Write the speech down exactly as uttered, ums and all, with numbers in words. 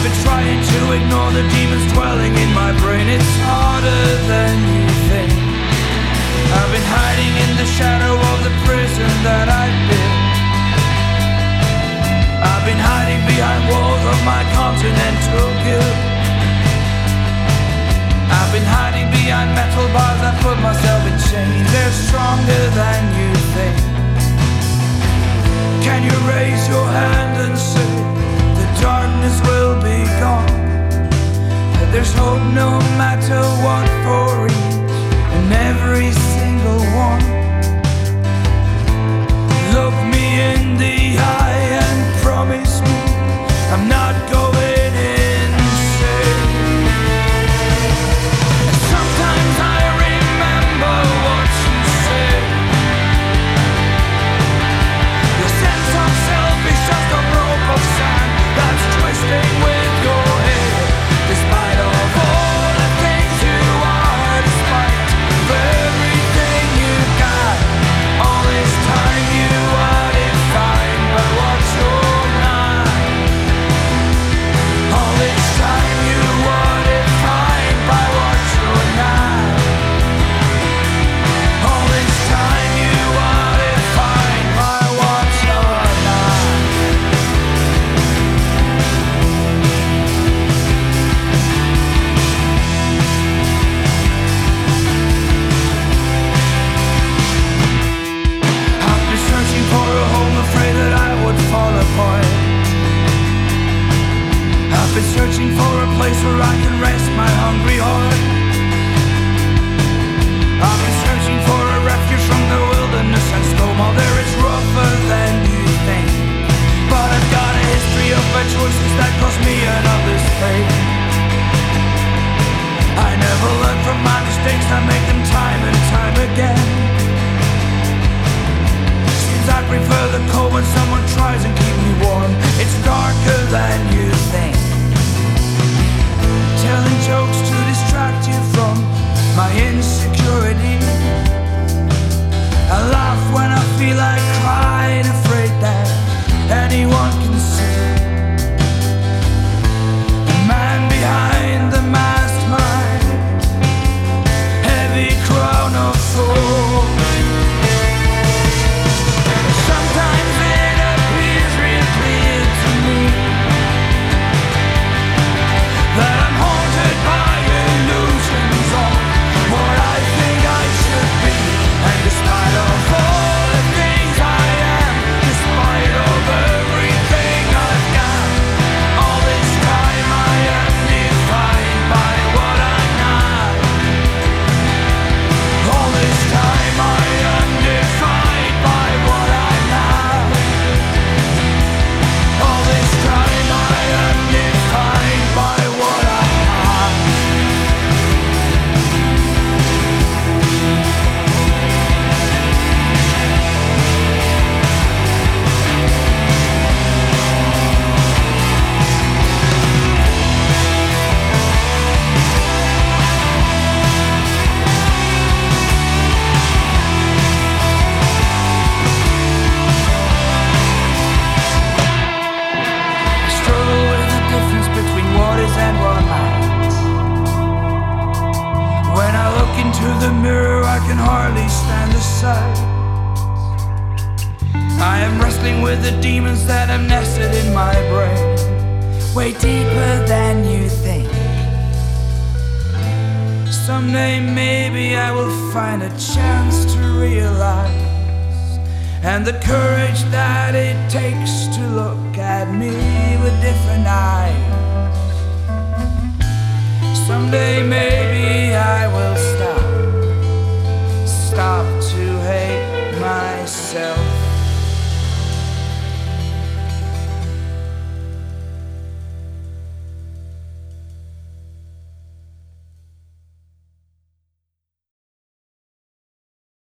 I've been trying to ignore the demons dwelling in my brain. It's harder than you think. I've been hiding in the shadow of the prison that I've built. I've been hiding behind walls of my continental guilt. I've been hiding behind metal bars that put myself in chains. They're stronger than you think. Can you raise your hand and say the darkness will be gone? That there's hope no matter what for each and every single one. Look me in the eye and promise me I'm not going insane. Sometimes I remember what you said. Your sense of self is just a rope of sand that's twisting with your head. Despite of all the things you are, despite of everything you got, all this time you are defined by what you're not. All this time you are defined by what you're not. All this time you are defined by what you're not. I've been searching for a home, afraid that I would fall apart. I've been searching for a place where I can rest my hungry heart. I've been searching for a refuge from the wilderness and storm. All there is rougher than you think. But I've got a history of bad choices that cost me and others pain. I never learn from my mistakes, I make them time and time again. Seems I prefer the cold when someone tries and keep me warm. It's darker than you think. Telling jokes to distract you from my insecurity. I laugh when I feel like crying, afraid that anyone can see. The man behind the masked mind, heavy crown of thorns. Sometimes it appears real clear to me that I'm haunted by illusions of what I think I should be. And despite of all the things I am, despite of everything I've got, all this time I am defined by what I'm not. All this time I am defined by what I'm not. All this time I am defined by what I'm not. I struggle with the difference between what is and what not. When I look into the mirror, I can hardly stand aside. I am wrestling with the demons that have nested in my brain, way deeper than you think. Someday maybe I will find a chance to realize, and the courage that it takes to look at me with